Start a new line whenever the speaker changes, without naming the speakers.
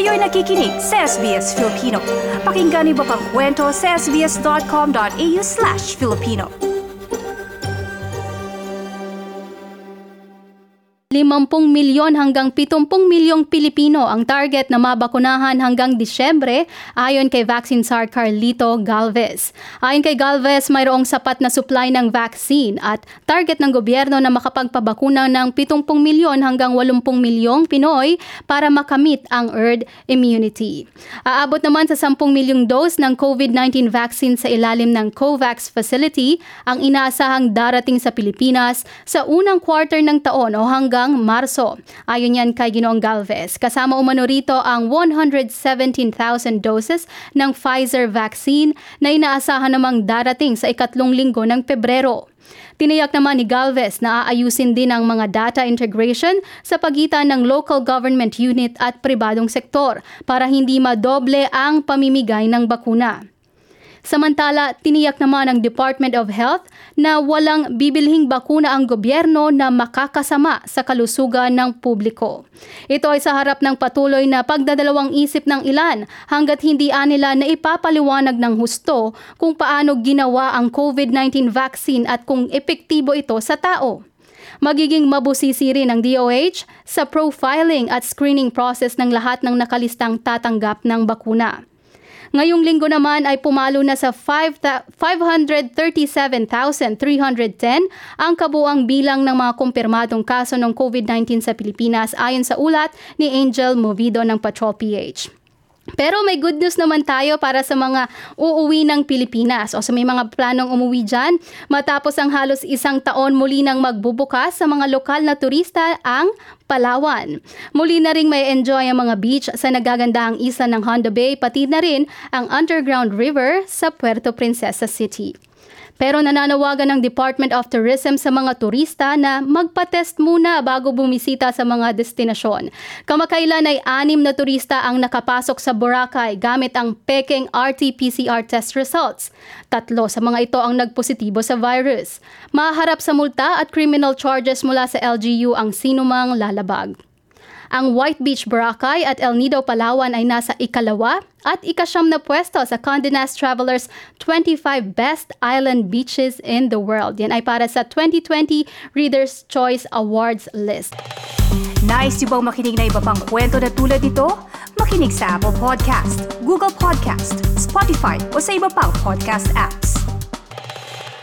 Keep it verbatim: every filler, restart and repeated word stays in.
Kayo'y nakikinig sa S B S Filipino. Pakinggan niyo pa ang kwento sa sbs.com.au slash Filipino.
limampu milyon hanggang pitumpu milyong Pilipino ang target na mabakunahan hanggang Disyembre ayon kay Vaccine Czar Carlito Galvez. Ayon kay Galvez, mayroong sapat na supply ng vaccine at target ng gobyerno na makapagpabakuna ng pitumpu milyon hanggang walumpung milyong Pinoy para makamit ang herd immunity. Aabot naman sa sampung milyong dose ng COVID nineteen vaccine sa ilalim ng COVAX facility ang inaasahang darating sa Pilipinas sa unang quarter ng taon o hanggang Marso. Ayon yan kay Ginoong Galvez. Kasama umano rito ang one hundred seventeen thousand doses ng Pfizer vaccine na inaasahan namang darating sa ikatlong linggo ng Pebrero. Tiniyak naman ni Galvez na aayusin din ang mga data integration sa pagitan ng local government unit at pribadong sektor para hindi madoble ang pamimigay ng bakuna. Samantala, tiniyak naman ng Department of Health na walang bibilhing bakuna ang gobyerno na makakasama sa kalusugan ng publiko. Ito ay sa harap ng patuloy na pagdadalawang isip ng ilan hanggat hindi anila na ipapaliwanag ng husto kung paano ginawa ang COVID nineteen vaccine at kung epektibo ito sa tao. Magiging mabusisi rin ng D O H sa profiling at screening process ng lahat ng nakalistang tatanggap ng bakuna. Ngayong linggo naman ay pumalo na sa five hundred thirty-seven thousand three hundred ten ang kabuang bilang ng mga kumpirmadong kaso ng COVID nineteen sa Pilipinas ayon sa ulat ni Angel Movido ng Patrol P H. Pero may good news naman tayo para sa mga uuwi ng Pilipinas o sa may mga planong umuwi dyan. Matapos ang halos isang taon muli nang magbubukas sa mga lokal na turista ang Palawan. Muli na ring may enjoy ang mga beach sa nagagandahang isla ng Honda Bay pati na rin ang underground river sa Puerto Princesa City. Pero nananawagan ng Department of Tourism sa mga turista na magpa-test muna bago bumisita sa mga destinasyon. Kamakailan ay anim na turista ang nakapasok sa Boracay gamit ang peking R T P C R test results. Tatlo sa mga ito ang nagpositibo sa virus. Maharap sa multa at criminal charges mula sa L G U ang sinumang lalabag. Ang White Beach Boracay at El Nido Palawan ay nasa ikalawa at ikasyam na pwesto sa Condé Nast Traveler's twenty-five Best Island Beaches in the World. Yan ay para sa twenty twenty Reader's Choice Awards list.
Nice yung bang makinig na iba pang kwento na tulad nito? Makinig sa Apple Podcast, Google Podcast, Spotify o sa iba pang podcast apps.